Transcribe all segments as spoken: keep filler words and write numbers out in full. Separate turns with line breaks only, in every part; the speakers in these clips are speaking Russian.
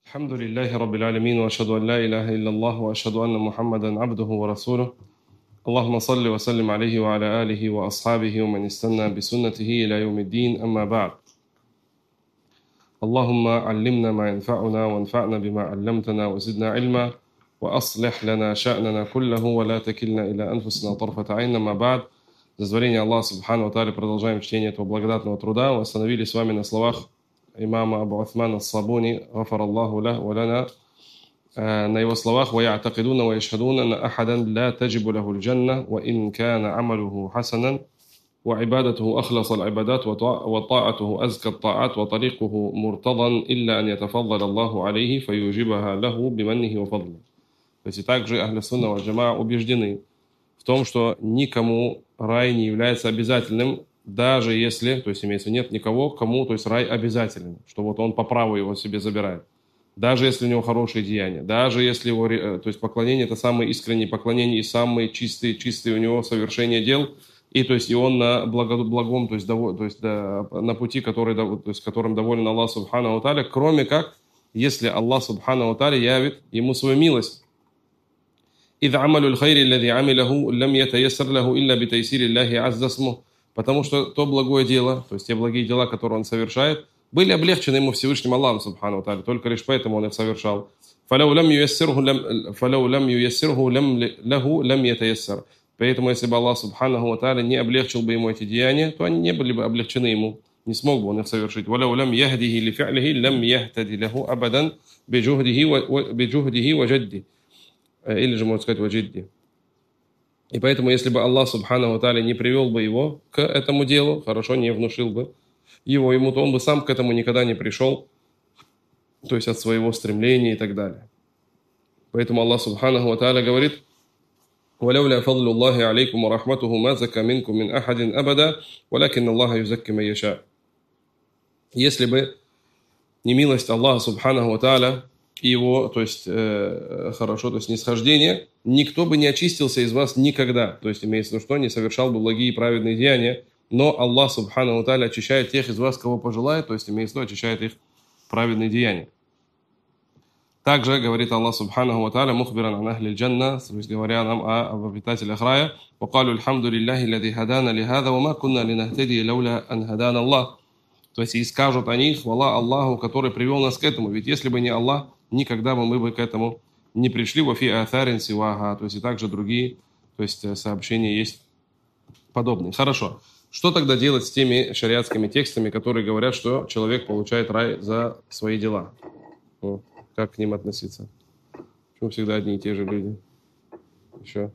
الحمد لله رب العالمين وأشهد أن لا إله إلا الله وأشهد أن محمدا عبده ورسوله اللهم صل وسلم عليه وعلى آله وأصحابه ومن استنى بسنته إلى يوم الدين أما بعد اللهم علمنا ما ينفعنا وانفعنا بما علمتنا وزدنا علما وأصلح لنا شأننا كله ولا تكلنا إلى أنفسنا طرفة عين أما بعد. За дозволение Аллаха Субхану ва Тааля продолжаем чтение этого благодатного труда. Мы остановились с вами на словах имама Абу Усмана ас-Сабуни, гафар Аллаху лаху ва лана, на его словах: «Вая'такидуна ва яшхадуна на ахадан ла таджибу лаху аль-джанна, ва ин кана амалуху хасанан, ва ибадатуху ахласа аль-ибадат, ва та'атуху азка ат-та'ат, ва тарикуху муртадан, илля ан ятафаддал Аллаху алейхи, фаюджибаха лаху биманнихи ва фадли». То есть и также Ахлю Сунна валь Джамаа убеждены в том, что никому рай не является обязательным, даже если, то есть имеется, нет никого, кому, то есть рай обязателен, что вот он по праву его себе забирает. Даже если у него хорошие деяния, даже если его, то есть поклонение это самое искреннее поклонение и самые чистые, чистые у него совершения дел, и то есть и он на благо, благом, то есть, дов, то есть да, на пути, который, то есть, которым доволен Аллах Субхану ва Тааля, кроме как, если Аллах Субхану ва Тааля явит ему свою милость. إذ عمل الخير الذي عمله لم يتيسر له إلا بتيسير الله عز اسمه. Потому что то благое дело, то есть те благие дела, которые он совершает, были облегчены ему Всевышним Аллахом Субхану ва Тааля, только лишь поэтому он их совершал. فلو لم ييسره لم فلو لم ييسره لم له لم يتيسر. Поэтому если бы Аллах Субхану ва Тааля не облегчил бы ему эти деяния, то они не были бы облегчены ему, не смог бы он их совершить. ولو لم يهده لفعله لم يهتدي له أبدا بجهده بجهده وجده. Или же, можно сказать, ваджидди. И поэтому, если бы Аллах Субхану ва Тааля не привел бы его к этому делу, хорошо, не внушил бы его ему, то он бы сам к этому никогда не пришел, то есть от своего стремления и так далее. Поэтому Аллах Субхану ва Тааля говорит: «Валяуля фадлу Аллахи алейкум ва рахматуху ма зака минкум мин ахадин абада, валякин Аллаха юзакки ман яша». Если бы не милость Аллаха Субхану ва Тааля и его, то есть, э, хорошо, то есть, нисхождение, никто бы не очистился из вас никогда. То есть, имеется в виду, что не совершал бы благие и праведные деяния, но Аллах, Субхану ва Тааля, очищает тех из вас, кого пожелает, то есть, имеется в виду, очищает их праведные деяния. Также говорит Аллах, Субхану ва Тааля, мухбиран ан ахли джанна, то есть, говоря нам об обитателях рая: «Вакалу алхамду лиллахи лади хадана лихада, ва ма кунна линахтади лауля ан хадан Аллах». То есть, и скажут они: хвала Аллаху, который привел нас к этому, ведь если бы не Аллах, никогда бы мы бы к этому не пришли. Вафи атарин сивага, то есть и также другие, то есть сообщения есть подобные. Хорошо. Что тогда делать с теми шариатскими текстами, которые говорят, что человек получает рай за свои дела? Ну, как к ним относиться? Почему всегда одни и те же люди? Еще?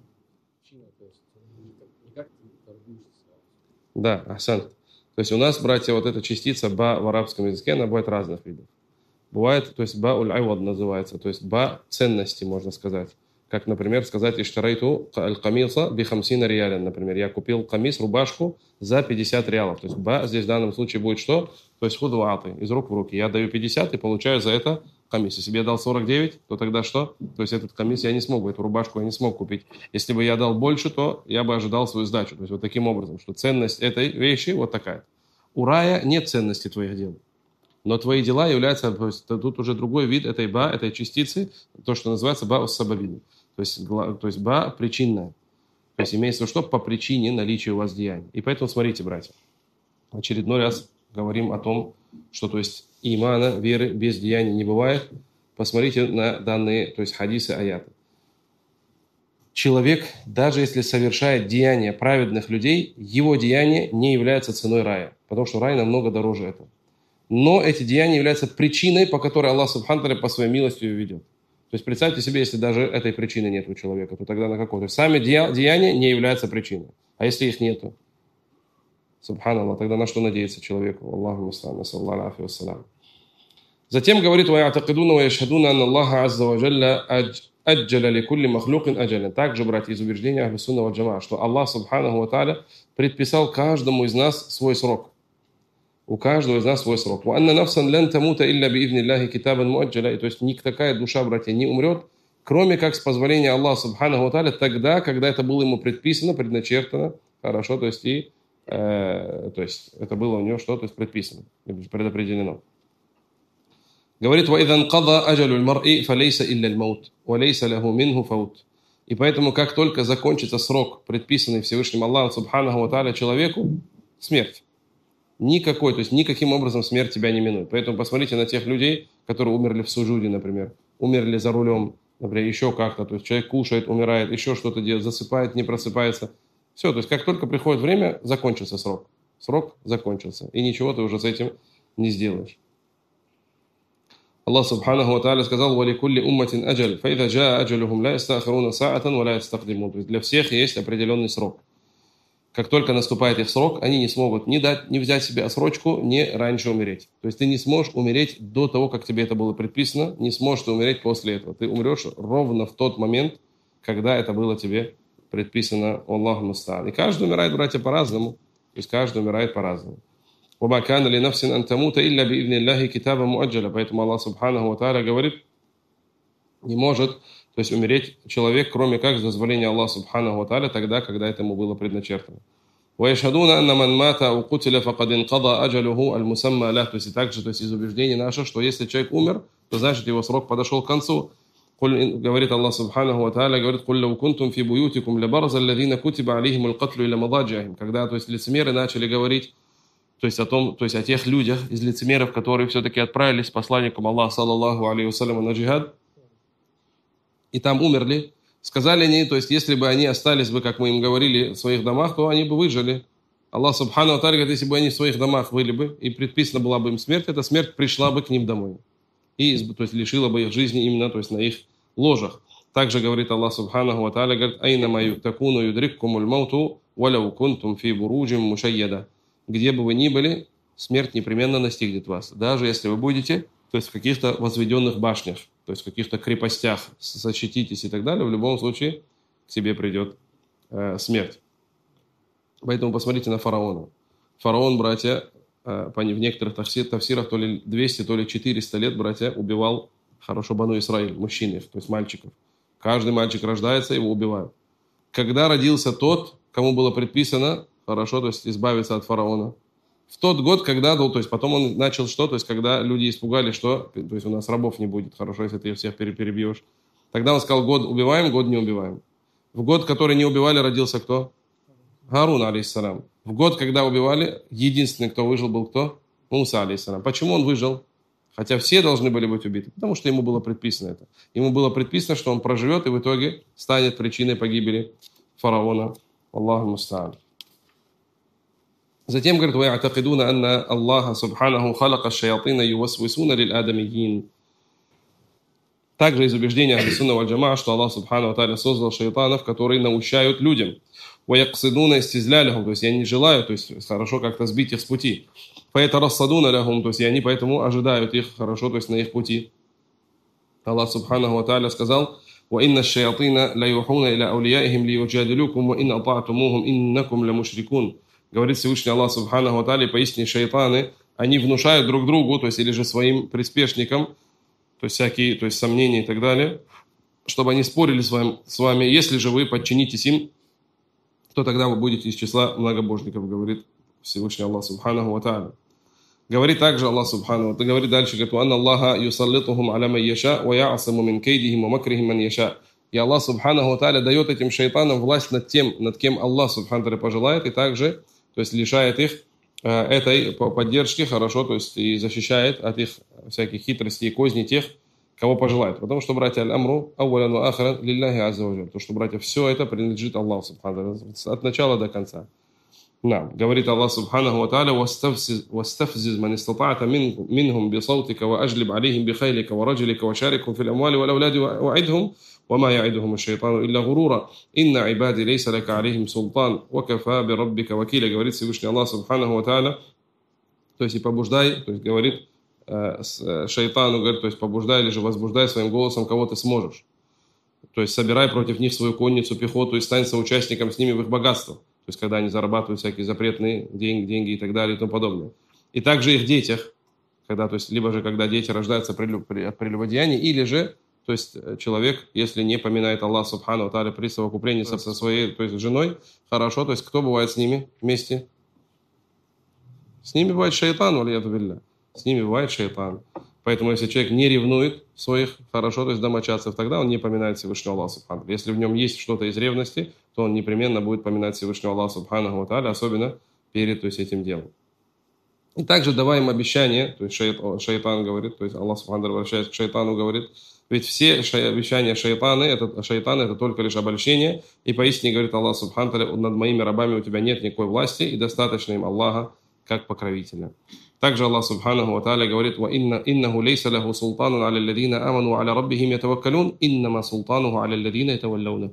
Да, ахсан. То есть у нас, братья, вот эта частица ба в арабском языке, она бывает разных видов. Бывает, то есть ба уль-айвад называется, то есть ба ценности, можно сказать. Как, например, сказать: «Иштарайту аль-камиса би хамсина риалян», например, я купил камис, рубашку за пятьдесят реалов. То есть ба здесь в данном случае будет что? То есть худваты, из рук в руки. Я даю пятьдесят и получаю за это камис. Если бы я дал сорок девять, то тогда что? То есть этот камис я не смог бы, эту рубашку я не смог купить. Если бы я дал больше, то я бы ожидал свою сдачу. То есть вот таким образом, что ценность этой вещи вот такая. У рая нет ценности твоих дел. Но твои дела являются, то есть, тут уже другой вид этой ба, этой частицы, то, что называется ба ус-сабабин. То есть, то есть ба причинная. То есть имеется в виду, что по причине наличия у вас деяний. И поэтому смотрите, братья, в очередной раз говорим о том, что то есть имана, веры без деяний не бывает. Посмотрите на данные, то есть хадисы, аяты. Человек, даже если совершает деяния праведных людей, его деяния не являются ценой рая, потому что рай намного дороже этого. Но эти деяния являются причиной, по которой Аллах Субхану ва Тааля по своей милости ее ведет. То есть представьте себе, если даже этой причины нет у человека, то тогда на какой? То есть сами деяния не являются причиной. А если их нету? Субханаллах, тогда на что надеяться человеку? Аллаху муста'ан, нассаллаху алейхи вассалям. Затем говорит: «Вая'такидуна ва яшхадуна анна Аллаха азза ва джалля аджаля ли кулли махлукин аджалян». Также, братья, из убеждения Ахлю Сунна валь Джамаа, что Аллах Субхану ва Тааля предписал каждому из нас свой срок. У каждого из нас свой срок. То есть никакая душа, братья, не умрет, кроме как с позволения Аллаха Субхану ва Тааля, тогда, когда это было ему предписано, предначертано, хорошо, то есть, и, э, то есть это было у него что, то есть предписано, предопределено. Говорит, وَإِذَا انْقَضَى أَجَلُ الْمَرْءِ فَلَيْسَ إِلَّا الْمَوْتِ وَلَيْسَ لَهُ مِنْهُ فَوْتٌ. И поэтому, как только закончится срок, предписанный Всевышним Аллахом Субханаху ва Тааля человеку, смерть. Никакой, то есть никаким образом смерть тебя не минует. Поэтому посмотрите на тех людей, которые умерли в суджуде, например, умерли за рулем, например, еще как-то. То есть человек кушает, умирает, еще что-то делает, засыпает, не просыпается. Все, то есть как только приходит время, закончился срок. Срок закончился. И ничего ты уже с этим не сделаешь. Аллах Субханаху ва Тааля сказал: «Валикулли умматин аджаль, фаида джаа аджалюхум ла ястахируна саатан ва ла ястакдимун». То есть для всех есть определенный срок. Как только наступает их срок, они не смогут ни дать, ни взять себе отсрочку, ни раньше умереть. То есть ты не сможешь умереть до того, как тебе это было предписано, не сможешь ты умереть после этого. Ты умрешь ровно в тот момент, когда это было тебе предписано. Аллаху муста'ан. И каждый умирает, братья, по-разному. То есть каждый умирает по-разному. وَمَا كَانَ لِنَفْسٍ أَن تَمُوتَ إِلَّا بِإِذْنِ اللَّهِ كِتَابًا مُؤَجَّلًا. Поэтому Аллах Субханаху ва Тааля говорит, не может, то есть умереть человек, кроме как с дозволения Аллаха Субханаху ва Тааля, тогда, когда этому было предначертано. وَيَشْهَدُونَ أَنَّ مَنْ مَاتَ أَوْ قُتِلَ فَقَدْ انْقَضَى أَجَلُهُ الْمُسَمَّى لَهُ. То есть и также, то есть из убеждений наших, что если человек умер, то значит его срок подошел к концу. Говорит Аллах Субханаху ва Тааля, говорит: «Куль лау кунтум фи буютикум лабарза аллазина кутиба алейхим аль-катлю иля мададжихим». Когда, то есть лицемеры начали говорить, то есть о том, то есть о тех людях из лицемеров, которые все-таки отправились с посланником Аллаха саллаллаху алейхи вассалям на джихад, и там умерли, сказали они, то есть если бы они остались бы, как мы им говорили, в своих домах, то они бы выжили. Аллах Субхану ва Тааля говорит, если бы они в своих домах были бы, и предписана была бы им смерть, эта смерть пришла бы к ним домой. И, то есть, лишила бы их жизни именно, то есть, на их ложах. Также говорит Аллах Субханаху ва Тааля, говорит: «Айнама юктакуну юдриккумуль мауту, валяу кунтум фи буруджим мушайяда». Где бы вы ни были, смерть непременно настигнет вас. Даже если вы будете, то есть в каких-то возведенных башнях, то есть в каких-то крепостях, защититесь и так далее, в любом случае к тебе придет э, смерть. Поэтому посмотрите на фараона. Фараон, братья, э, в некоторых тафсирах то ли двести, то ли четыреста лет, братья, убивал хорошо Бану Исраиль, мужчин, то есть мальчиков. Каждый мальчик рождается, его убивают. Когда родился тот, кому было предписано, хорошо, то есть избавиться от фараона. В тот год, когда, то есть потом он начал что, то есть когда люди испугались, что, то есть у нас рабов не будет, хорошо, если ты их всех перебьешь. Тогда он сказал: год убиваем, год не убиваем. В год, который не убивали, родился кто? Гарун, алейхиссалам. В год, когда убивали, единственный, кто выжил, был кто? Муса, алейхиссалам. Почему он выжил? Хотя все должны были быть убиты, потому что ему было предписано это. Ему было предписано, что он проживет и в итоге станет причиной погибели фараона. Аллаху муста'ан. Затем говорит: وَيَعْتَقِدُونَ أَنَّ اللَّهَ سُبْحَانَهُ خَلَقَ الشَّيَاطِينَ يُوَسْوِسُونَ لِلْآدَمِيِّينَ. Также из убеждения Ахлю-сунна валь джамаа, что Аллах Субхану ва Тааля создал шайтанов, которые наущают людям. وَيَقْصِدُونَ إِسْتِزْلَالَهُم. То есть они желают, то есть хорошо как-то сбить их с пути. فَيَتَرَصَّدُونَ لَهُم. То есть и они поэтому ожидают их хорошо, то есть на их пути. Аллах Субхану ва Тааля сказал: وَإِنَّ الشَّيَاطِينَ لَيُوحُونَ إِلَىٰ أَوْلِيَائِهِمْ لِيُجَادِلُوكُمْ وَإِنْ أَطَعْتُمُوهُمْ إِنَّكُمْ لَمُشْرِكُونَ. Говорит Всевышний Аллах Субханаху ва Тааля, поистине шайтаны, они внушают друг другу, то есть или же своим приспешникам, то есть всякие, то есть сомнения и так далее, чтобы они спорили с вами, с вами. Если же вы подчинитесь им, то тогда вы будете из числа многобожников, говорит Всевышний Аллах Субханаху ва Тааля. Говорит также Аллах Субханаху ва Тааля, говорит дальше, говорит: «Анна Аллаха юсаллитухум аля ман яша, ва я'асаму мин кейдихим ва макрихим ман яша». И Аллах Субханаху ва Тааля дает этим шайтанам власть над тем, над кем Аллах Субханаху ва Тааля пожелает, и также, то есть лишает их э, этой поддержки, хорошо, то есть и защищает от их всяких хитростей и козней тех, кого пожелает. Потому что, братья, аль-амру ауалян ва ахран лилляхи азза ва джаль. То, что, братья, все это принадлежит Аллаху Субханаху ва Тааля от начала до конца. Да. Говорит Аллах Субханаху ва Тааля: «Вастафзиз ман истата'та минхум бисаутика ва ажлиб алейхим бихайлика ва раджлика ва шарикхум фил амвали вал аулади ва а'идхум وما يعدهم الشيطان إلا غرورا إن عبادي ليس لك عليهم سلطان وكفى بربك وكيلا». Говорит Всевышний Аллах Субханаху ва Тааля, то есть и побуждай, то есть говорит э, шайтану, говорит, то есть побуждай или же возбуждай своим голосом, кого ты сможешь. То есть собирай против них свою конницу, пехоту и стань соучастником с ними в их богатствах. То есть когда они зарабатывают всякие запретные деньги, деньги и так далее и тому подобное. И также их детях, когда, то есть либо же когда дети рождаются от прелюбодеяния, или же то есть человек, если не поминает Аллах Субхану ва Тааля при совокуплении со, со своей, то есть женой, хорошо, то есть кто бывает с ними вместе? С ними бывает шайтан, валияду билля. С ними бывает шайтан. Поэтому если человек не ревнует своих, хорошо, то есть домочадцев, тогда он не поминает Всевышнего Аллаха Субхану. Если в нем есть что-то из ревности, то он непременно будет поминать Всевышнего Аллаха Субхану ва Тааля, особенно перед, то есть, этим делом. И также давай им обещание, то есть шайтан, шайтан говорит, то есть Аллах Субхану обращается к шайтану, говорит, ведь все шай, обещания шайтана, это, шайтана, это только лишь обольщение, и поистине, говорит Аллах Субхану, над моими рабами у тебя нет никакой власти, и достаточно им Аллаха как покровителя. Также Аллах Субханаху ва Тааля говорит: «Ва иннаху лейса лаху султанун аля алладина аману ва аля раббихим ятаваккалун, иннама султануху аля алладина ятаваллауна».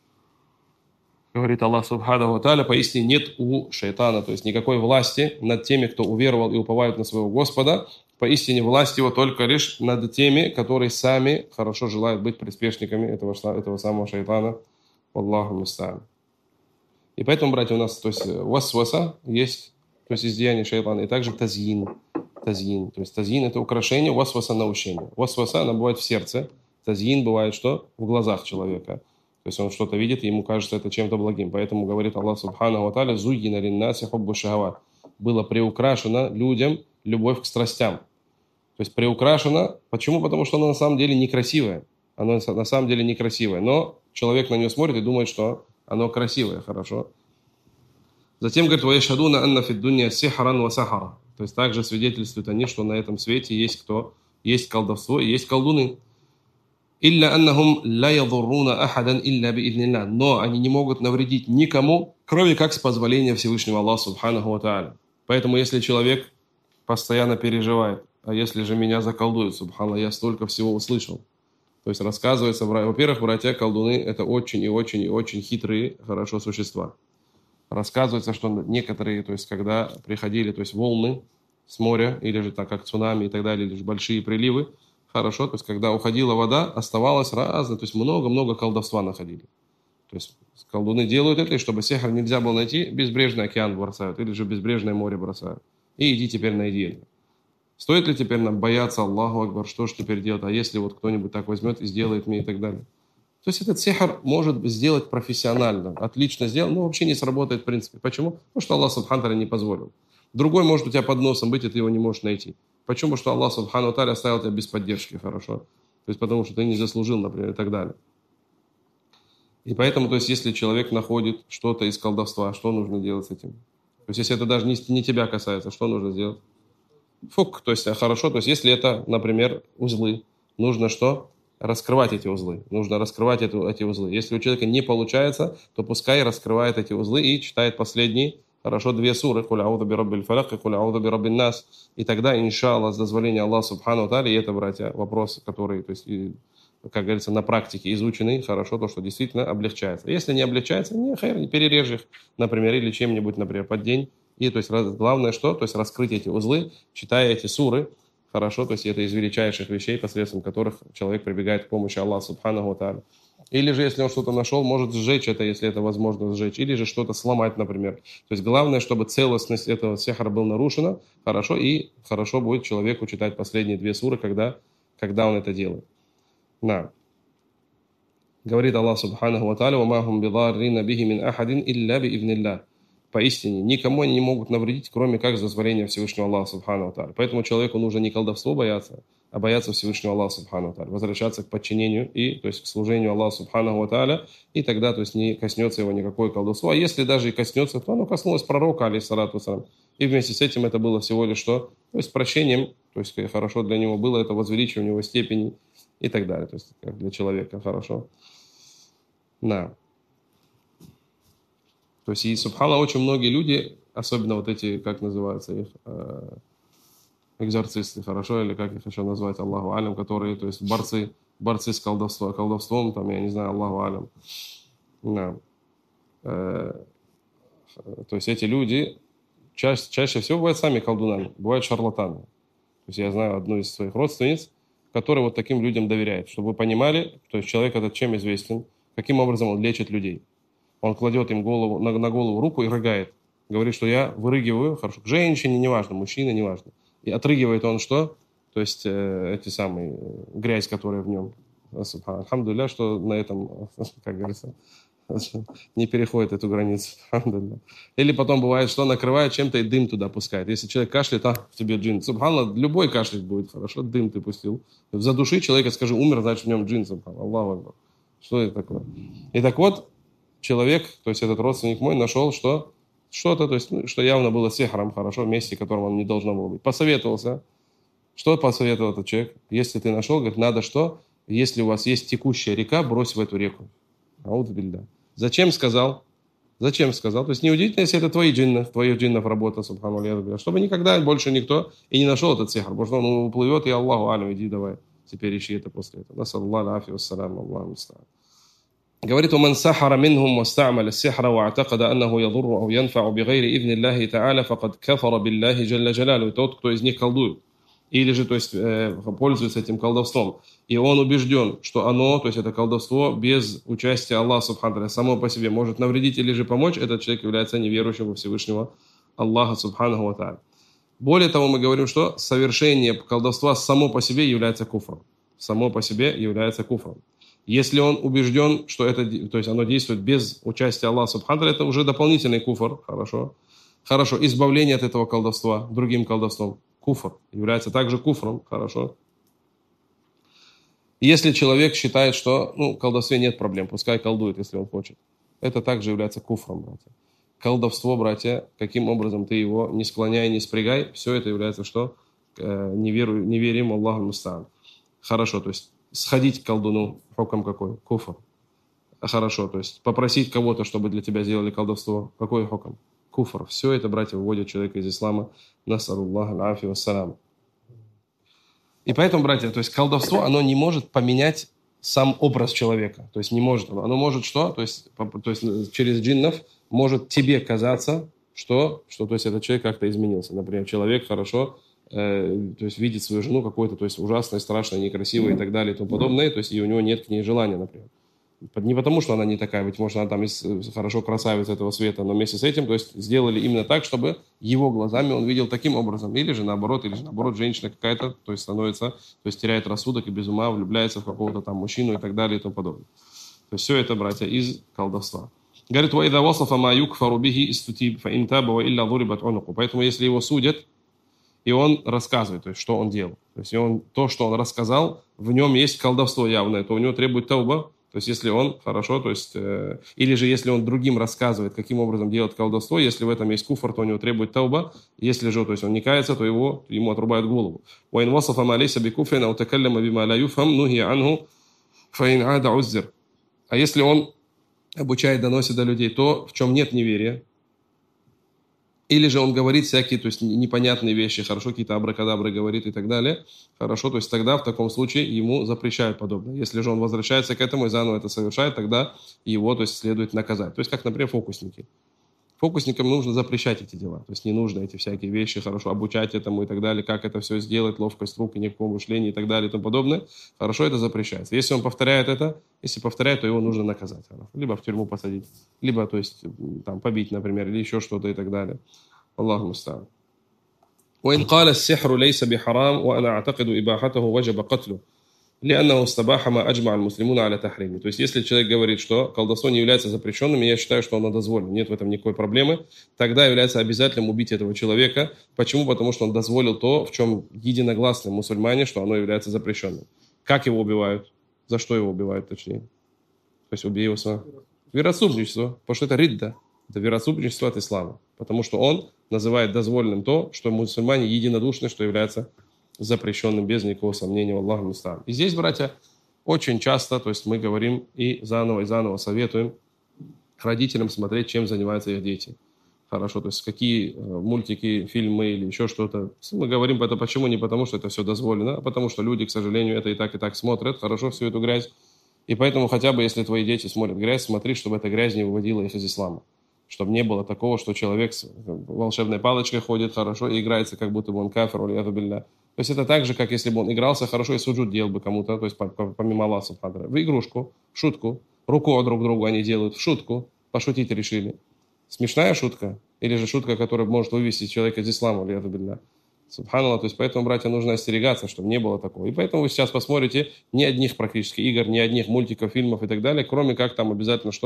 Говорит Аллах Субханаху ва Тааля, поистине нет у шайтана, то есть никакой власти над теми, кто уверовал и уповает на своего Господа. Поистине власть его только лишь над теми, которые сами хорошо желают быть приспешниками этого, этого самого шайтана. Аллаху муста'ан. И поэтому, братья, у нас, то есть, васваса есть, то есть издеяние шайтана, и также тазьин. Тазьин. То есть тазьин – это украшение, васваса – научение. Васваса, она бывает в сердце. Тазьин бывает что? В глазах человека. То есть он что-то видит, и ему кажется это чем-то благим. Поэтому говорит Аллах Субханаху ва Тааля: «Зуйгина линнаси хуббу шахават». Было приукрашено людям любовь к страстям. То есть приукрашено. Почему? Потому что оно на самом деле некрасивое. Оно на самом деле некрасивое. Но человек на нее смотрит и думает, что оно красивое, хорошо. Затем говорит: «Ваяшхадуна анна фид дунья сихран ва сахара». То есть также свидетельствуют они, что на этом свете есть кто? Есть колдовство и есть колдуны. «Илля аннахум ла ядурруна ахадан илля бииднилля». Но они не могут навредить никому, кроме как с позволения Всевышнего Аллаха Субханаху ва Тааля. Поэтому если человек постоянно переживает: а если же меня заколдуют, субханаллах, я столько всего услышал. То есть рассказывается, во-первых, братья колдуны – это очень и очень и очень хитрые, хорошо, существа. Рассказывается, что некоторые, то есть когда приходили, то есть волны с моря, или же так как цунами и так далее, или же большие приливы, хорошо, то есть когда уходила вода, оставалось разное, то есть много-много колдовства находили. То есть колдуны делают это, и чтобы сихр нельзя было найти, безбрежный океан бросают, или же безбрежное море бросают. И иди теперь найди это. Стоит ли теперь нам бояться Аллаху Акбар, что же теперь делать, а если вот кто-нибудь так возьмет и сделает мне и так далее. То есть этот сихр может сделать профессионально, отлично сделан, но вообще не сработает в принципе. Почему? Потому что Аллах Субхану Тааля не позволил. Другой может у тебя под носом быть, и ты его не можешь найти. Почему? Потому что Аллах Субхану Тааля оставил тебя без поддержки, хорошо. То есть потому что ты не заслужил, например, и так далее. И поэтому, то есть если человек находит что-то из колдовства, что нужно делать с этим? То есть если это даже не, не тебя касается, что нужно сделать? Фук, то есть хорошо, то есть если это, например, узлы, нужно что? Раскрывать эти узлы, нужно раскрывать эту, эти узлы. Если у человека не получается, то пускай раскрывает эти узлы и читает последние, хорошо, две суры, «Куль аузу би раббиль фалак» и «Куль аузу би раббин нас». И тогда, иншаллах, с дозволения Аллаха Субхану Тааля, и это, братья, вопрос, который, то есть, как говорится, на практике изученный, хорошо, то, что действительно облегчается. Если не облегчается, не хайр, не перережь их, например, или чем-нибудь, например, под день. И то есть главное что? То есть раскрыть эти узлы, читая эти суры, хорошо, то есть это из величайших вещей, посредством которых человек прибегает к помощи Аллаха Субханаху ва Тааля. Или же, если он что-то нашел, может сжечь это, если это возможно сжечь, или же что-то сломать, например. То есть главное, чтобы целостность этого сихра была нарушена, хорошо, и хорошо будет человеку читать последние две суры, когда, когда он это делает. На. Говорит Аллах Субханаху ва Тааля: «Ва ма хум бидаррина бихи мин ахадин илля бииднилля». Поистине, никому они не могут навредить, кроме как с дозволения Всевышнего Аллаха Субхану ва Тааля. Поэтому человеку нужно не колдовство бояться, а бояться Всевышнего Аллаха Субхану ва Тааля. Возвращаться к подчинению и, то есть, к служению Аллаху Субхану ва Тааля, и тогда, то есть, не коснется его никакое колдовство. А если даже и коснется, то оно коснулось пророка, алейхиссалату вассалям. И вместе с этим это было всего лишь что? То есть, прощением, то есть, хорошо для него было это возвеличивание его степени и так далее. То есть, как для человека хорошо. На. То есть, и, субхана, очень многие люди, особенно вот эти, как называются их, э, экзорцисты, хорошо, или как их еще назвать, Аллаху алям, которые, то есть, борцы, борцы с колдовством, колдовством, там, я не знаю, Аллаху алям. Да. Э, то есть, эти люди чаще, чаще всего бывают сами колдунами, бывают шарлатаны. То есть, я знаю одну из своих родственниц, которая вот таким людям доверяет, чтобы вы понимали, то есть, человек этот чем известен, каким образом он лечит людей. Он кладет им голову, на, на голову руку и рыгает. Говорит, что я вырыгиваю, хорошо, к женщине, неважно, мужчине, неважно. И отрыгивает он что? То есть э, эти самые, грязь, которая в нем. Алхамдулилля, что на этом, как говорится, не переходит эту границу. Или потом бывает, что накрывает чем-то и дым туда пускает. Если человек кашляет, а, в тебе джин. Субханаллах, любой кашлять будет хорошо, дым ты пустил. Задуши человека, скажи, умер, значит в нем джин. Субханаллах, Аллаху акбар. Что это такое? И так вот, человек, то есть этот родственник мой, нашел, что что-то, то есть, ну, что явно было сихром, хорошо, в месте, в котором он не должно было быть. Посоветовался. Что посоветовал этот человек? Если ты нашел, говорит, надо что? Если у вас есть текущая река, брось в эту реку. Ауду билля. Зачем сказал? Зачем сказал? То есть неудивительно, если это твои джинны, твоих джиннов работа, субхану, чтобы никогда больше никто и не нашел этот сихр. Потому что он уплывет, и Аллаху алю, иди давай, теперь ищи это после этого. Насаллаху афи вассалам, Аллаху муста'ан. Говорит, ومن سحر منهم واستعمل السحر واعتقد أنه يضر أو ينفع بغير إذن الله تعالى فقد كفر بالله جل جلاله. Тот, кто из них колдует, или же, то есть, пользуется этим колдовством, и он убежден, что оно, то есть это колдовство, без участия Аллаха, субхану, само по себе может навредить или же помочь, этот человек является неверующим во Всевышнего Аллаха, субхану ва тааля. Более того, мы говорим, что совершение колдовства само по себе является куфром. Само по себе является куфром. Если он убежден, что это, то есть оно действует без участия Аллаха, субхану, это уже дополнительный куфр, хорошо. Хорошо, избавление от этого колдовства другим колдовством. Куфр является также куфром, хорошо. Если человек считает, что ну, в колдовстве нет проблем, пускай колдует, если он хочет, это также является куфром, братья. Колдовство, братья, каким образом ты его не склоняй, не спрягай, все это является что? Неверу, неверим Аллаху муста'ан. Хорошо, то есть сходить к колдуну, хукм какой? Куфр. Хорошо, то есть попросить кого-то, чтобы для тебя сделали колдовство, какой хукм? Куфр. Все это, братья, выводят человека из ислама. Насаллаху аль-афи вассалам. И поэтому, братья, то есть колдовство, оно не может поменять сам образ человека. То есть не может. Оно может что? То есть, то есть через джиннов может тебе казаться, что, что то есть этот человек как-то изменился. Например, человек хорошо э, то есть видит свою жену какой-то, то есть ужасной, страшной, некрасивой и так далее и тому подобное, то есть и у него нет к ней желания, например. Не потому, что она не такая, быть может, она там из, хорошо красавица этого света, но вместе с этим, то есть сделали именно так, чтобы его глазами он видел таким образом. Или же наоборот, или же наоборот, женщина какая-то, то есть становится, то есть теряет рассудок и без ума влюбляется в какого-то там мужчину и так далее и тому подобное. То есть все это, братья, из колдовства. Говорит, وَإِذَا وَصَفَ مَا يُكْفَرُ بِهِ إِسْتُتِيبْ فَإِنْ تَابَ وَإِلَّا ضُرِبَتْ عُنُقُهُ. Поэтому, если его судят, и он рассказывает, то есть что он делал, то есть и он, то, что он рассказал, в нем есть колдовство явное, то у него требует тауба. То есть, если он хорошо, то есть, э, или же если он другим рассказывает, каким образом делать колдовство, если в этом есть куфр, то у него требует тауба, если же, то есть, он не кается, то его, ему отрубают голову. وَإِنْ وَصَفَ مَا لَيْسَ بِكُفْرٍ أَوْ تَكَلَّمَ بِمَا لَا يُفْهَمْ نُهِيَ عَنْهُ فَإِنْ عَادَ عُزِّرْ. А если он обучает, доносит до людей то, в чем нет неверия, или же он говорит всякие, то есть непонятные вещи, хорошо, какие-то абракадабры говорит и так далее, хорошо, то есть тогда в таком случае ему запрещают подобное. Если же он возвращается к этому и заново это совершает, тогда его, то есть, следует наказать. То есть, как, например, фокусники. Фокусникам нужно запрещать эти дела, то есть не нужно эти всякие вещи, хорошо, обучать этому и так далее, как это все сделать, ловкость рук, и никакого мышления и так далее и тому подобное. Хорошо, это запрещается. Если он повторяет это, если повторяет, то его нужно наказать. Либо в тюрьму посадить, либо, то есть, там, побить, например, или еще что-то и так далее. Аллаху муста'ан. وإن قال السحر ليس بحرام وأنا أعتقد إباحته وجب قتله لأنه استباح ما أجمع المسلمون على تحريمه. То есть, если человек говорит, что колдовство не является запрещенным, я считаю, что оно дозволено, нет в этом никакой проблемы, тогда является обязательным убить этого человека. Почему? Потому что он дозволил то, в чем единогласны мусульмане, что оно является запрещенным. Как его убивают? За что его убивают, точнее? То есть, убей его с вероотступничество, потому что это ридда, это вероотступничество от ислама. Потому что он называет дозволенным то, что мусульмане единодушны, что является запрещенным без никакого сомнения. Аллаху муста'ан. И здесь, братья, очень часто, то есть мы говорим и заново и заново советуем родителям смотреть, чем занимаются их дети. Хорошо, то есть какие мультики, фильмы или еще что-то. Мы говорим это почему? Не потому, что это все дозволено, а потому, что люди, к сожалению, это и так, и так смотрят, хорошо, всю эту грязь. И поэтому хотя бы, если твои дети смотрят грязь, смотри, чтобы эта грязь не выводила их из ислама. Чтобы не было такого, что человек с волшебной палочкой ходит хорошо и играется, как будто бы он кафир, или билля. То есть это так же, как если бы он игрался хорошо и суджуд делал бы кому-то, то есть помимо Аллаха, в игрушку, в шутку, руку друг другу они делают, в шутку, пошутить решили. Смешная шутка? Или же шутка, которая может вывести человека из ислама, или билля. Субханаллах, то есть поэтому, братья, нужно остерегаться, чтобы не было такого. И поэтому вы сейчас посмотрите ни одних практически игр, ни одних мультиков, фильмов и так далее, кроме как там обязательно что?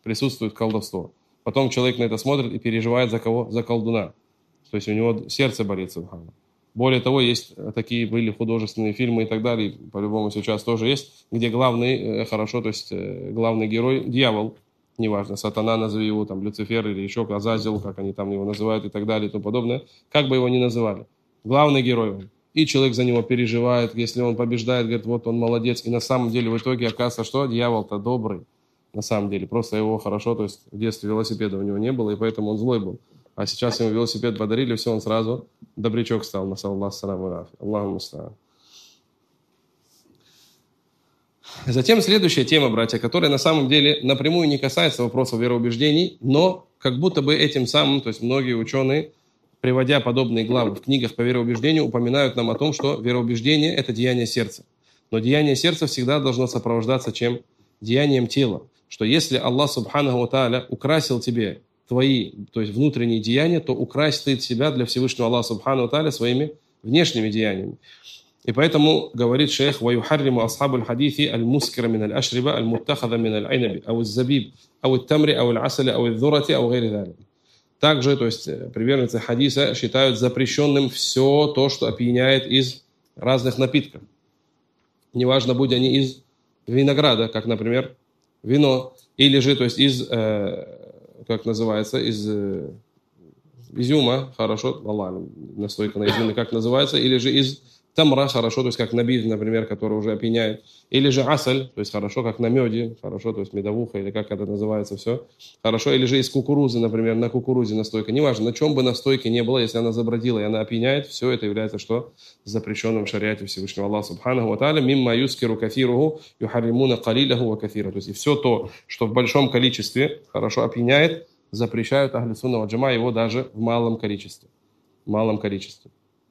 присутствует колдовство. Потом человек на это смотрит и переживает за кого? За колдуна. То есть у него сердце болит, субхана. Более того, есть такие были художественные фильмы и так далее, по-любому сейчас тоже есть, где главный, хорошо, то есть главный герой дьявол, неважно, сатана, назови его, там, Люцифер или еще Азазил, как они там его называют и так далее и тому подобное, как бы его ни называли. Главный герой. И человек за него переживает, если он побеждает, говорит, вот он молодец. И на самом деле в итоге оказывается, что дьявол-то добрый, на самом деле. Просто его хорошо, то есть в детстве велосипеда у него не было, и поэтому он злой был. А сейчас ему велосипед подарили, все, он сразу добрячок стал. Насаллаху саламу. Аллаху муста'ан. Затем следующая тема, братья, которая на самом деле напрямую не касается вопросов вероубеждений, но как будто бы этим самым, то есть многие ученые, приводя подобные главы в книгах по вероубеждению, упоминают нам о том, что вероубеждение – это деяние сердца. Но деяние сердца всегда должно сопровождаться чем? Деянием тела. Что если Аллах Субханаху ва Тааля украсил тебе твои, то есть внутренние деяния, то укрась ты себя для Всевышнего Аллаха Субханаху ва Тааля своими внешними деяниями. И поэтому говорит шейх: «Ваюхарриму асхабу аль-хадиси аль-мускира мин аль-ашриба аль-муттахада мин аль-айнаби, ау аль-забиб, ау аль-тамри, ау аль-асали, ау аль-dhurати, ау гайри залик». Также, то есть приверженцы хадиса считают запрещенным все то, что опьяняет из разных напитков. Неважно, будь они из винограда, как, например, вино, или же, то есть из, э, как называется, из э, изюма, хорошо, Аллах, настойка на изюме, как называется, или же из тамра, хорошо, то есть как набит, например, который уже опьяняет, или же асаль, то есть хорошо, как на меде, хорошо, то есть медовуха, или как это называется, все, хорошо, или же из кукурузы, например, на кукурузе настойка, неважно, на чем бы настойки не было, если она забродила и она опьяняет, все это является что? Запрещенным в шариате Всевышнего Аллаха Субханаху ва Тааля, мимма юскиру кафируху юхарримуна калилаху ва кафира, то есть и все то, что в большом количестве, хорошо, опьяняет, запрещают ахлю сунна ва джама его даже в малом количестве, в малом количестве.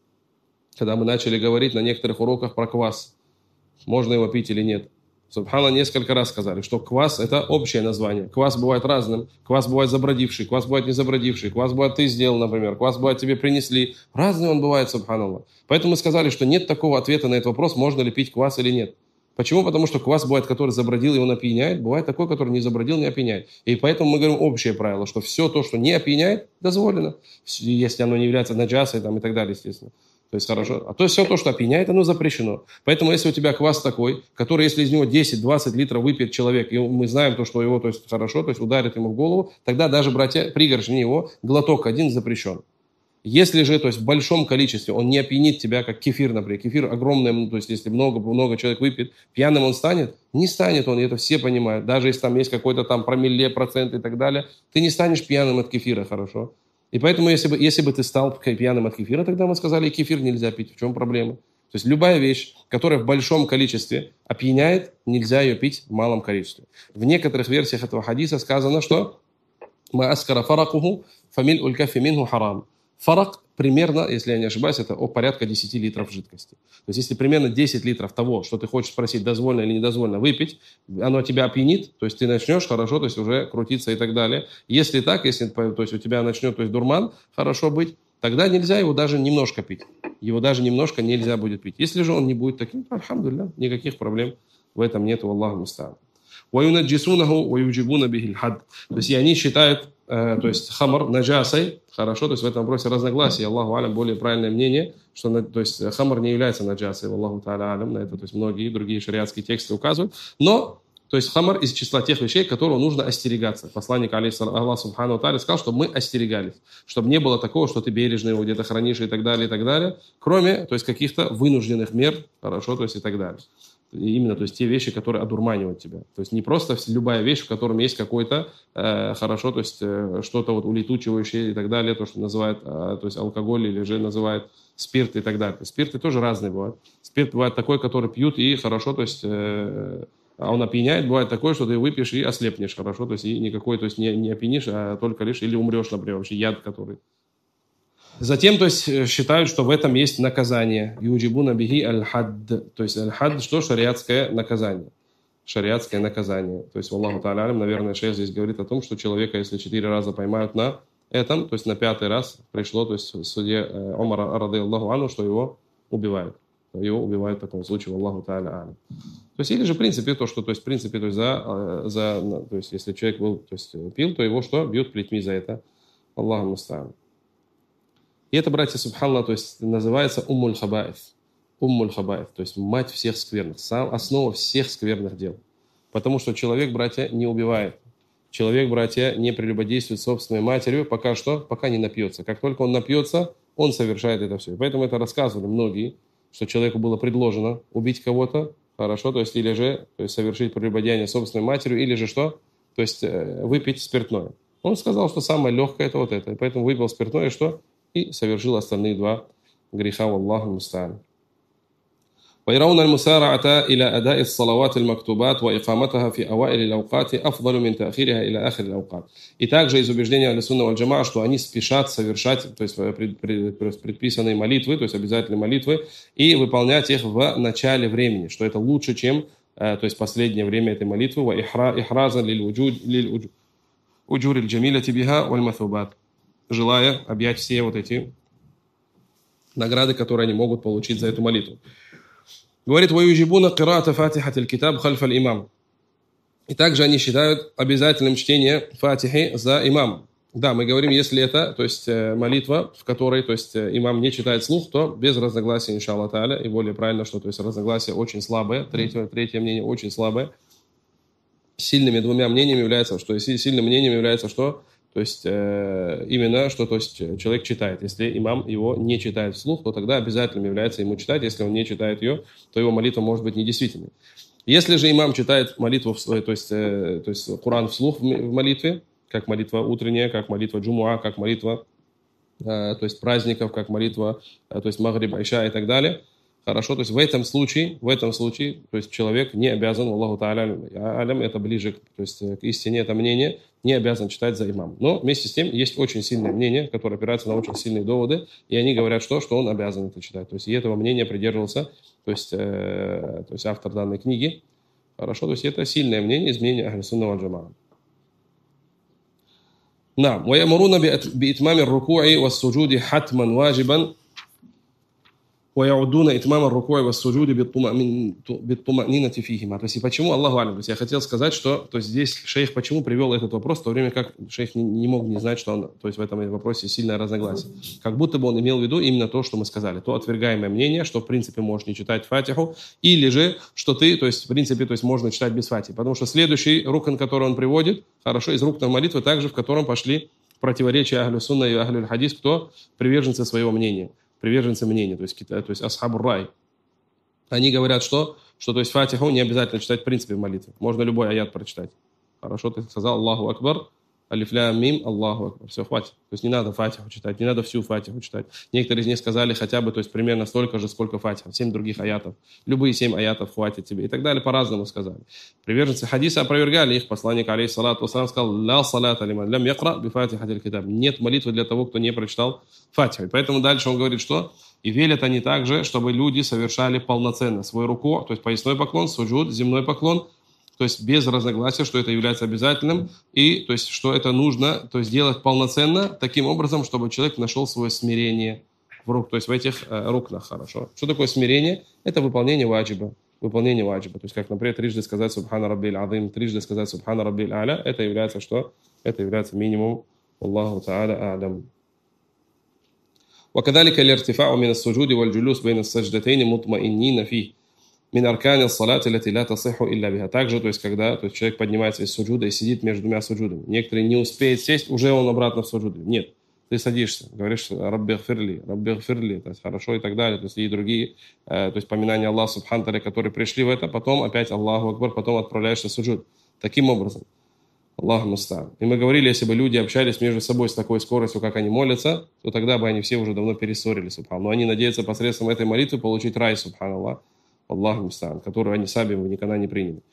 Когда мы начали говорить на некоторых уроках про квас, можно его пить или нет. Субхана, несколько раз сказали, что квас – это общее название. Квас бывает разным. Квас бывает забродивший, квас бывает не забродивший, квас бывает ты сделал, например, квас бывает тебе принесли. Разный он бывает, субханаллах. Поэтому мы сказали, что нет такого ответа на этот вопрос, можно ли пить квас или нет. Почему? Потому что квас бывает, который забродил, и он опьяняет, бывает такой, который не забродил, не опьяняет. И поэтому мы говорим общее правило, что все то, что не опьяняет, дозволено, если оно не является наджасой там, и так далее, естественно. То есть хорошо. А то есть все то, что опьяняет, оно запрещено. Поэтому если у тебя квас такой, который, если из него десять-двадцать литров выпьет человек, и мы знаем то, что его, то есть хорошо, то есть ударит ему в голову, тогда даже, братья, пригоршни его, глоток один запрещен. Если же, то есть в большом количестве, он не опьянит тебя, как кефир, например. Кефир огромный, то есть если много-много человек выпьет, пьяным он станет? Не станет он, и это все понимают. Даже если там есть какой-то там промилле, процент и так далее, ты не станешь пьяным от кефира, хорошо? И поэтому, если бы, если бы ты стал пьяным от кефира, тогда мы сказали, кефир нельзя пить. В чем проблема? То есть любая вещь, которая в большом количестве опьяняет, нельзя ее пить в малом количестве. В некоторых версиях этого хадиса сказано, что «Ма аскара фаракуху фамиль уль-кафи минху харам». Фарак примерно, если я не ошибаюсь, это о порядка десять литров жидкости. То есть если примерно десять литров того, что ты хочешь спросить, дозволено или недозволено выпить, оно тебя опьянит, то есть ты начнешь хорошо, то есть уже крутиться и так далее. Если так, если то есть у тебя начнет то есть дурман хорошо быть, тогда нельзя его даже немножко пить. Его даже немножко нельзя будет пить. Если же он не будет таким, то, альхамдулилля, никаких проблем в этом нет, Аллаху муста'ан. وَيُنَجِّسُونَهُ وَيُوجِبُونَ بِهِ الْحَدْ. То есть и они считают, э, то есть хамар наджасой, хорошо, то есть в этом вопросе разногласия, Аллаху алям, более правильное мнение, что то есть хамар не является наджасой, Аллаху та'аля алям, на это, то есть многие другие шариатские тексты указывают, но то есть хамар из числа тех вещей, которого нужно остерегаться. Посланник алейхиссалам, Аллах субхану тааля сказал, чтобы мы остерегались, чтобы не было такого, что ты бережно его где-то хранишь и так далее, и так далее, кроме, то есть каких-то вынужденных мер, хорошо, то есть и так далее. Именно, то есть те вещи, которые одурманивают тебя. То есть не просто любая вещь, в котором есть какой-то, э, хорошо, то есть э, что-то вот улетучивающее и так далее, то, что называют, э, то есть алкоголь или же называют спирт и так далее. Спирты тоже разные бывают. Спирт бывает такой, который пьют и хорошо, то есть, э, а он опьяняет, бывает такой, что ты выпьешь и ослепнешь, хорошо, то есть и никакой, то есть не, не опьянишь, а только лишь или умрешь, например, вообще яд, который... Затем, то есть, считают, что в этом есть наказание. Юджибуна бихи аль-хадд. То есть, аль-хадд, что? Шариатское наказание. Шариатское наказание. То есть, Аллаху та'аля алям, наверное, шейх здесь говорит о том, что человека, если четыре раза поймают на этом, то есть, на пятый раз пришло, то есть, в суде Умара, ради Аллаху ану, что его убивают. его убивают по такому случаю, Аллаху та'аля а'лям. То есть, или же, в принципе, то, что, то есть, в принципе, то есть, за, за, то есть, если человек был, то есть, пил, то его что? Бьют плетьми за это. Аллаху муста'ан. И это, братья, субханаллах, то есть, называется уммуль хабаиф. Уммуль хабаиф, то есть, мать всех скверных, сам, основа всех скверных дел. Потому что человек, братья, не убивает. Человек, братья, не прелюбодействует с собственной матерью, пока что, пока не напьется. Как только он напьется, он совершает это все. И поэтому это рассказывали многие, что человеку было предложено убить кого-то, хорошо, то есть или же то есть, совершить прелюбодеяние с собственной матерью, или же что? То есть э, выпить спиртное. Он сказал, что самое легкое это вот это. И поэтому выпил спиртное, что? И совершил остальные два греха. Аллаху муста'ан. ويرون المسارعة إلى أداء الصلوات المكتوبات وإقامتها في أوائل الأوقات أفضل من تأخيرها إلى آخر الأوقات. И также из убеждения Ахлю-Сунна валь Джамаа, что они спешат совершать то есть, предписанные молитвы, то есть обязательные молитвы, и выполнять их в начале времени, что это лучше, чем то есть последнее время этой молитвы. وإحرازا للأجور الجميلة بها والمثوبات. Желая объять все вот эти награды, которые они могут получить за эту молитву. Говорит, وَيُجِبُونَ قِرَاءَةَ فَاتِحَةِ الْكِتَابِ خَلْفَ الْإِمَامِ. И также они считают обязательным чтение фатихи за имамом. Да, мы говорим, если это, то есть молитва, в которой, то есть имам не читает вслух, то без разногласия, иншаллах тааля, и более правильно, что, то есть разногласия очень слабые, третье, третье мнение очень слабое. Сильными двумя мнениями является, что сильным мнением является что? То есть э, именно, что то есть, человек читает. Если имам его не читает вслух, то тогда обязательным является ему читать. Если он не читает ее, то его молитва может быть недействительной. Если же имам читает молитву, то есть, э, то есть Коран вслух в молитве, как молитва утренняя, как молитва джумуа, как молитва э, то есть праздников, как молитва э, то есть магриб, айша и так далее, хорошо, то есть в этом случае, в этом случае, то есть человек не обязан, Аллаху та'аля алям, это ближе то есть, к истине, это мнение, не обязан читать за имамом. Но вместе с тем есть очень сильное мнение, которое опирается на очень сильные доводы, и они говорят, что, что он обязан это читать. То есть и этого мнения придерживался то есть, э, то есть автор данной книги. Хорошо, то есть это сильное мнение из мнения Ахлю-Сунна валь Джамаа. نعم ويأمرون بإتمام الركوع والسجود حتما واجبا ويعدون إتمام الركوع والسجود بالطمأنينة فيهما. То есть, почему, Аллаху алям, то есть я хотел сказать, что то есть здесь шейх почему привел этот вопрос, в то время как шейх не, не мог не знать, что он, то есть в этом вопросе сильное разногласие. Как будто бы он имел в виду именно то, что мы сказали, то отвергаемое мнение, что в принципе можешь не читать фатиху, или же, что ты, то есть в принципе, то есть можно читать без фатихи. Потому что следующий рукн, который он приводит, хорошо, из рукнов молитвы, также в котором пошли противоречия Ахлю-Сунна и Ахлю-Хадис, кто приверженцы своего мнения. Приверженцы мнения, то есть, то есть асхаб рай. Они говорят, что, что то есть фатиху не обязательно читать в принципе в молитве. Можно любой аят прочитать. Хорошо, ты сказал Аллаху Акбар, алиф лям мим, Аллаху Акбар. Все, хватит. То есть не надо фатиху читать, не надо всю фатиху читать. Некоторые из них сказали хотя бы, то есть примерно столько же, сколько фатиха. Семь других аятов. Любые семь аятов хватит тебе. И так далее по-разному сказали. Приверженцы хадиса опровергали их. Посланник, алейхиссалату вассалям, сказал, ля салата лиман лям якра би фатихатиль китаб. Нет молитвы для того, кто не прочитал фатиху. И поэтому дальше он говорит, что и велят они также, чтобы люди совершали полноценно свой руку, то есть поясной поклон, суджуд, земной поклон, то есть без разногласия, что это является обязательным, и то есть что это нужно, то есть делать полноценно, таким образом, чтобы человек нашел свое смирение в рук, то есть в этих э, рукнах, хорошо. Что такое смирение? Это выполнение ваджиба, выполнение ваджиба, то есть как, например, трижды сказать субхана раббиль азим, трижды сказать субхана раббиль а'ля, это является что? Это является минимум, Аллаху та'аля а'лям. وكذلك الارتفاع من السجود والجلوس بين السجدتين مطمئنين فيه من أركان الصلاة التي لا تصح إلا بها. Также, то есть, когда то есть, человек поднимается из суджуда и сидит между двумя суджудами. Некоторые не успеют сесть, уже он обратно в суджуде. Нет, ты садишься, говоришь «Рабби гфирли», «Рабби гфирли», то есть хорошо и так далее. То есть и другие, э, то есть поминания Аллаха Субхану Тааля, которые пришли в это, потом опять Аллаху Акбар, потом отправляешься в суджуд. Таким образом. Аллаху муста'ан. И мы говорили, если бы люди общались между собой с такой скоростью, как они молятся, то тогда бы они все уже давно перессорились, субханаллах. Но они надеются посредством этой молитвы получить рай, субханаллах, Аллаху муста'ан, которую они сами никогда не приняли.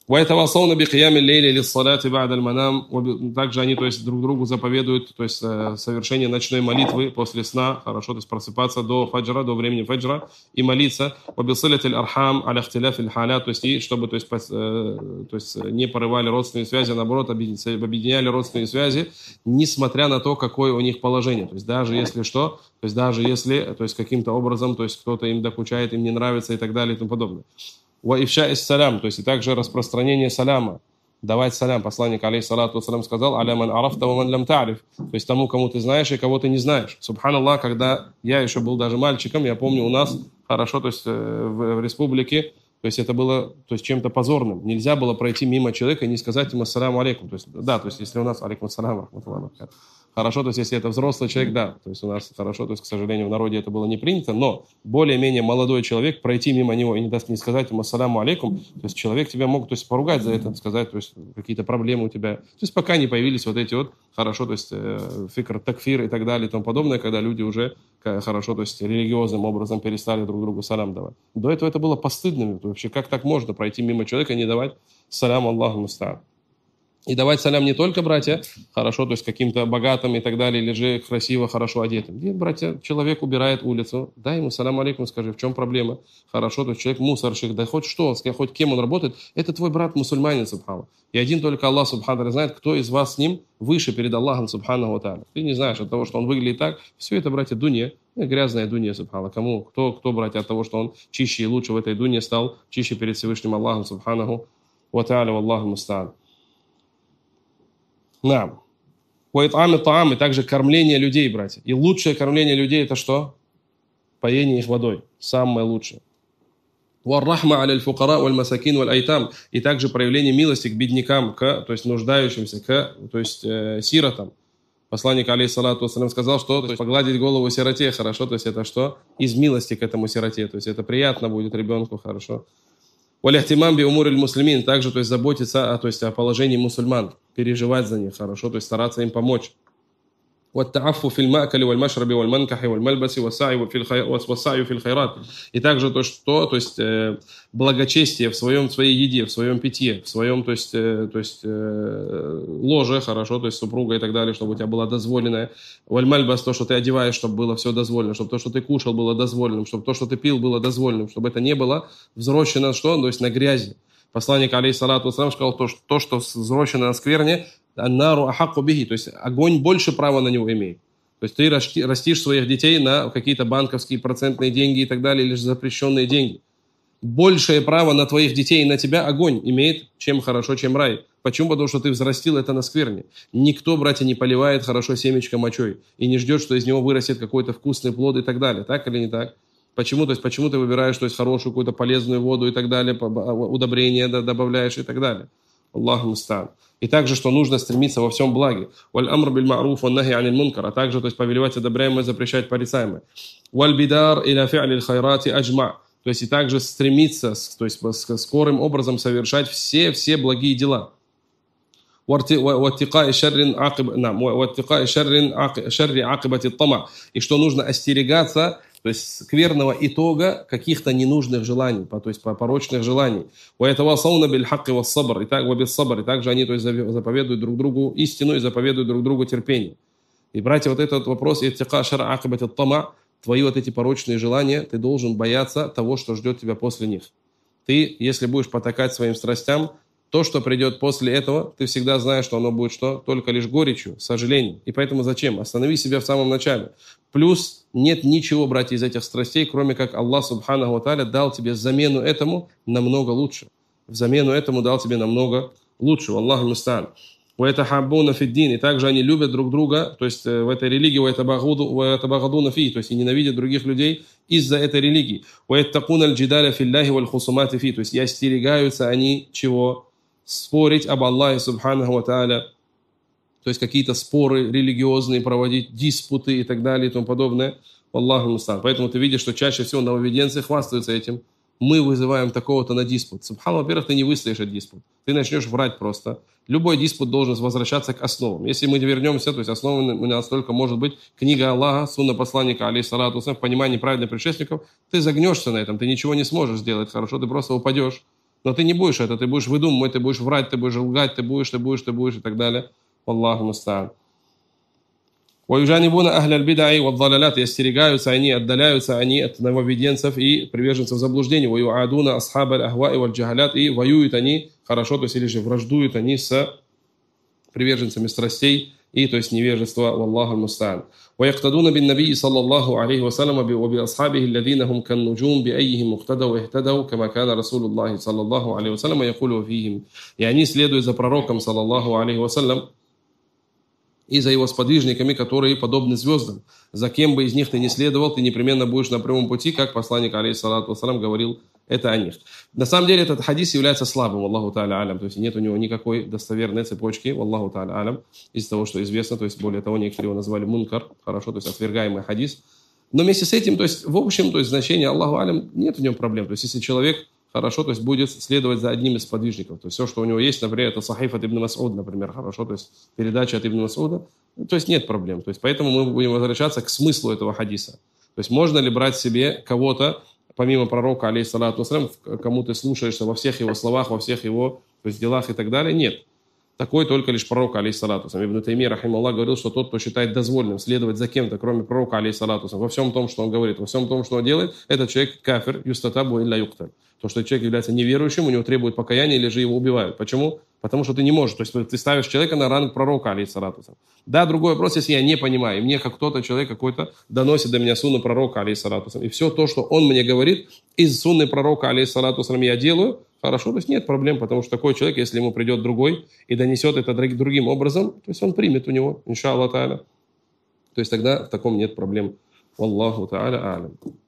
وَيَتَوَاصَوْنَ بِقِيَامِ اللَّيْلِ لِلصَّلَاةِ بَعْدَ الْمَنَامِ. Также они, то есть, друг другу заповедуют, то есть, совершение ночной молитвы после сна, хорошо, то есть, просыпаться до фаджра, до времени фаджра и молиться. وَبِصِلَةِ الْأَرْحَامِ عَلَى اخْتِلَافِ الْحَالَاتِ. То есть, и чтобы, то есть, то есть, не порывали родственные связи, а наоборот, объединяли родственные связи, несмотря на то, какое у них положение. То есть, даже если что, то есть, даже если, то есть, каким-то образом, то есть, кто-то им докучает, им не нравится и так далее и тому подобное. Ва ифша ис салям, то есть и также распространение саляма, давать салям. Посланник алейхиссалату вассалям сказал: аля ман арафта ва ман лям та'риф, то есть тому, кому ты знаешь и кого ты не знаешь. Субханаллах, когда я еще был даже мальчиком, я помню, у нас хорошо, то есть в, в республике, то есть это было, то есть чем-то позорным. Нельзя было пройти мимо человека и не сказать ему ассаляму алейкум. То есть, да, то есть если у нас алейкум ассалям рахматуллах. Хорошо, то есть если это взрослый человек, да, то есть у нас хорошо, то есть, к сожалению, в народе это было не принято, но более-менее молодой человек, пройти мимо него и не, даст, не сказать ему ассаляму алейкум, то есть человек тебя мог, то есть, поругать за это, сказать, то есть какие-то проблемы у тебя. То есть пока не появились вот эти вот, хорошо, то есть э, фикр, такфир и так далее и тому подобное, когда люди уже хорошо, то есть религиозным образом перестали друг другу салям давать. До этого это было постыдным. Вообще, как так можно пройти мимо человека и не давать салям Аллаху муста'ан? И давать салям не только, братья, хорошо, то есть каким-то богатым и так далее, или же красиво, хорошо одетым. Нет, братья, человек убирает улицу, дай ему салям алейкум, скажи, в чем проблема? Хорошо, то есть человек мусорщик, да хоть что, хоть кем он работает, это твой брат мусульманин, субхана. И один только Аллах, субхана, знает, кто из вас с ним выше перед Аллахом, субхана ва тааля. Ты не знаешь от того, что он выглядит так, все это, братья, дунья, грязная дунья, субхана. Кому, кто, кто, братья, от того, что он чище и лучше в этой дунье стал, чище перед Всевышним Аллахом, субханаху ва тааля, валлаху муста'ан. Нам. Уайт'ам та'ам, и также кормление людей, братья. И лучшее кормление людей это что? Поение их водой. Самое лучшее. Варрахма аля аль-фукара валь-масакин валь-айтам. И также проявление милости к беднякам, к, то есть нуждающимся, к, то есть э, сиротам. Посланник алейхиссалату вассалям сказал, что то есть, погладить голову сироте хорошо, то есть это что? Из милости к этому сироте. То есть это приятно будет ребенку, хорошо. Валяхтимам би умур аль-муслимин, также, то есть заботиться о, то есть, о положении мусульман, переживать за них, хорошо, то есть стараться им помочь. وَالتَّعَفُّ فِي الْمَأْكَلِ وَالْمَشْرَبِ وَالْمَنْكَحِ وَالْمَلْبَسِ وَالسَّعْيُ فِي الْخَيْرَاتِ. И также то, что, то есть э, благочестие в своем, в своей еде, в своем питье, в своем, то есть, э, то есть э, ложе, хорошо, то есть супруга и так далее, чтобы у тебя было дозволенное. وَالْمَلْبَسِ, то, что ты одеваешь, чтобы было все дозволено, чтобы то, что ты кушал, было дозволенным, чтобы то, что ты пил, было дозволенным, чтобы это не было взрощено, что, то есть на грязи. Посланник алейхиссалату вассалям сказал, то, что, то, что взрощено на скверне, аннару ахакку бихи, то есть огонь больше права на него имеет. То есть ты расти, растишь своих детей на какие-то банковские процентные деньги и так далее, или же запрещенные деньги. Большее право на твоих детей и на тебя огонь имеет, чем хорошо, чем рай. Почему? Потому что ты взрастил это на скверне. Никто, братья, не поливает хорошо семечко мочой и не ждет, что из него вырастет какой-то вкусный плод и так далее. Так или не так? Почему? То есть почему ты выбираешь, то есть хорошую какую-то полезную воду и так далее, удобрения добавляешь и так далее. Аллаху муста'ан. И также, что нужно стремиться во всем благе. Валь амр биль ма'руф ван нахи аниль мункар, а также, то есть повелевать одобряемое, запрещать порицаемое. Валь бидар иля фи'лиль хайрати аджма, то есть и также стремиться, то есть скорым образом совершать все все благие дела. وَاتِّقَاءِ شَرِّ عَاقِبَةِ الطَّمَعِ, и что нужно остерегаться, то есть скверного итога каких-то ненужных желаний, то есть порочных желаний. وَيَتَوَاصَوْنَ بِالْحَقِّ وَالصَّبْرِ, и также они, то есть, заповедуют друг другу истину и заповедуют друг другу терпение. И, братья, вот этот вопрос, «Иттиқа шар акибат ат-тама», твои вот эти порочные желания, ты должен бояться того, что ждет тебя после них. Ты, если будешь потакать своим страстям, то, что придет после этого, ты всегда знаешь, что оно будет что? Только лишь горечью, сожалением. И поэтому зачем? Останови себя в самом начале. Плюс нет ничего, братья, из этих страстей, кроме как Аллах Субханаху ва Тааля дал тебе замену этому намного лучше. В замену этому дал тебе намного лучше. Аллаху муста'ан. وَيَتَحَبُّونَ فِي الدِّينِ, и также они любят друг друга, то есть в этой религии, وَيَتَبَغَضُونَ فِيهِ, то есть и ненавидят других людей из-за этой религии. وَيَتَّقُونَ الْجِدَالَ فِي اللَّهِ وَالْخُصُمَاتِ فِيهِ, то есть и остерегаются они чего? Спорить об Аллахе Субханаху ва Тааля, то есть какие-то споры религиозные проводить, диспуты и так далее и тому подобное. Аллаху муста'ан. Поэтому ты видишь, что чаще всего нововведенцы хвастаются этим. Мы вызываем такого-то на диспут. Субхану, во-первых, ты не выстоишь этот диспут. Ты начнешь врать просто. Любой диспут должен возвращаться к основам. Если мы вернемся, то есть основой у нас только может быть книга Аллаха, сунна посланника, алейхиссалату вассалям, в понимании праведных предшественников. Ты загнешься на этом, ты ничего не сможешь сделать хорошо, ты просто упадешь. Но ты не будешь это, ты будешь выдумывать, ты будешь врать, ты будешь лгать, ты будешь, ты будешь, ты будешь и так далее. Аллаху муста'ан. وَيُجَانِبُونَ أَهْلَ الْبِدَعِ وَالضَّلَالَاتِ, и остерегаются они, отдаляются они от нововведенцев и приверженцев заблуждений. وَيُعَادُونَ أَصْحَابَ الْأَهْوَاءِ وَالْجَهَالَاتِ, и воюют они, хорошо, то есть или же враждуют они с приверженцами страстей и, то есть, невежества. Валлаху муста'ан. وَيَقْتَدُونَ بِالنَّبِيِّ صلى الله عليه وسلم وبأصحابه الذين هم كالنجوم بأيهم اقتدوا اهتدوا كما كان رسول الله صلى الله عليه وسلم يقول فيهم. И они следуют за пророком, саллаллаху алейхи вассалям, и за его сподвижниками, которые подобны звездам. За кем бы из них ты не следовал, ты непременно будешь на прямом пути, как посланник, алейхиссалату вассалам, говорил это о них. На самом деле этот хадис является слабым, Аллаху та'аля алям, то есть нет у него никакой достоверной цепочки, Аллаху та'аля алям, из того, что известно, то есть более того, некоторые его назвали мункар, хорошо, то есть отвергаемый хадис. Но вместе с этим, то есть в общем, то есть значение Аллаху алям, нет в нем проблем. То есть если человек хорошо, то есть будет следовать за одним из сподвижников. То есть все, что у него есть, например, это Сахиф от Ибн Мас'уда, например, хорошо, то есть передача от Ибн Мас'уда, то есть нет проблем. То есть поэтому мы будем возвращаться к смыслу этого хадиса. То есть можно ли брать себе кого-то, помимо пророка, алейхиссалату вассалям, кому ты слушаешься во всех его словах, во всех его, то есть, делах и так далее? Нет. Такой только лишь пророк, алейхиссалату вассалям. Ибн Таймия, рахималлах, говорил, что тот, кто считает дозволенным следовать за кем-то, кроме пророка, алейхиссалату вассалям, во всем том, что он говорит, во всем том, что он делает, этот человек кафир, юстатабу илля юкталь. То, что человек является неверующим, у него требует покаяния или же его убивают. Почему? Потому что ты не можешь. То есть ты ставишь человека на ранг пророка, алейхиссалату вассалям. Да, другой вопрос, если я не понимаю, и мне как кто-то, человек какой-то доносит до меня сунну пророка, алейхиссалату вассалям, и все то, что он мне говорит, из сунны пророка, алейхиссалату вассалям, я делаю, хорошо, то есть нет проблем, потому что такой человек, если ему придет другой и донесет это другим образом, то есть он примет у него, иншаллах та'аля. То есть тогда в таком нет проблем. Валлаху та'аля а'лям.